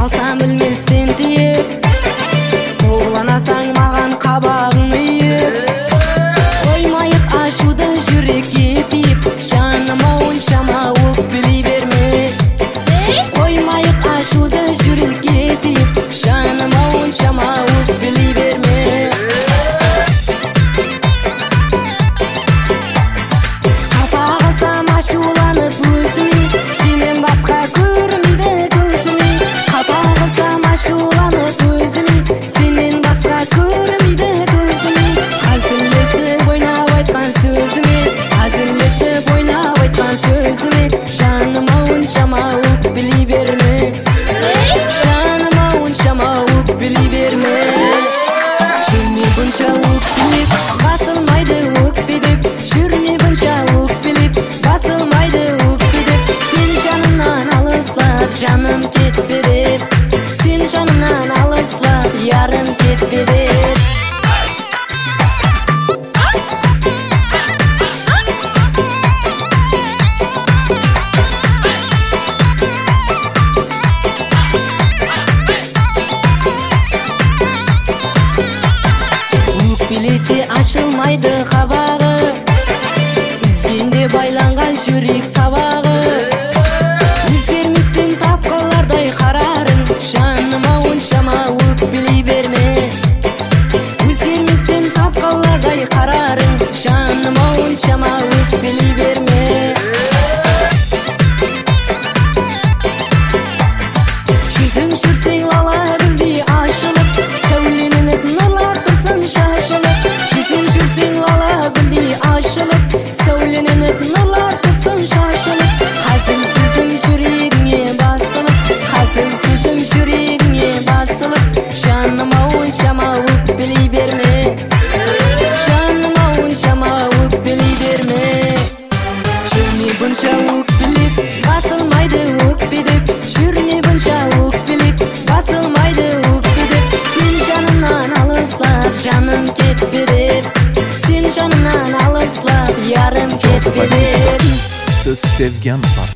алсам білместен тиіп, қорланасаң маған қабағың үйіп. Қоймайық ашуды жүрекке тиіп, жаныма оншама өкпелей берме. Қоймайық ашуды жүрекке тиіп, жаныма оншама өкпелей берме. Қапа қалсам ашуланып өзіме, сенен басқа көрмейді көзіме. Қапа қалсам ашуланып өзіме, сенен басқа көрмейді көзіме. Әзілдесіп ойнап айтқан сөзіме, әзілдесіп ойнап айтқан сөзіме, жаныма оншама өкпелей берме. Жаныма оншама өкпелей берме. Жүрме бұнша өкпелеп, басылмайды өкпедеп. Жүрме бұнша өкпелеп, басылмайды өкпедеп. Сен жанымнан алыслап, жаным кетпе деп. Сен жанымнан алыслап, ярым кетпе деп. Өкпелесе ашылмайды қабағы, үзгенде байланған жүрек сабағы. Өзгерместен тапқылардай қарарың, жаныма оншама өкпелей берме. Өзгерместен тапқылардай қарарың, жаныма оншама өкпелей берме. Жүзім жүрсең лала гүлдей ашылып, сәуленініп нұрлар тұрсын шашылып. Жүзім жүрсең лала гүлдей ашылып, сәуленініп нұрлар тұрсын шашылып. Қазір сөзім жүрегіңе басылып, қазір сөзім жүрегіңе басылып, жаныма оншама өкпелей берме. Жаныма оншама өкпелей берме. Жүрме бұнша өкпелеп, басылмайды өкпедеп. Жүрме бұнша өкпелеп, басылмайды өкпедеп. Сен жанымнан алыслап, жаным кетпе деп. Сен жанымнан алыслап, ярым кетпе деп. Siz sevgan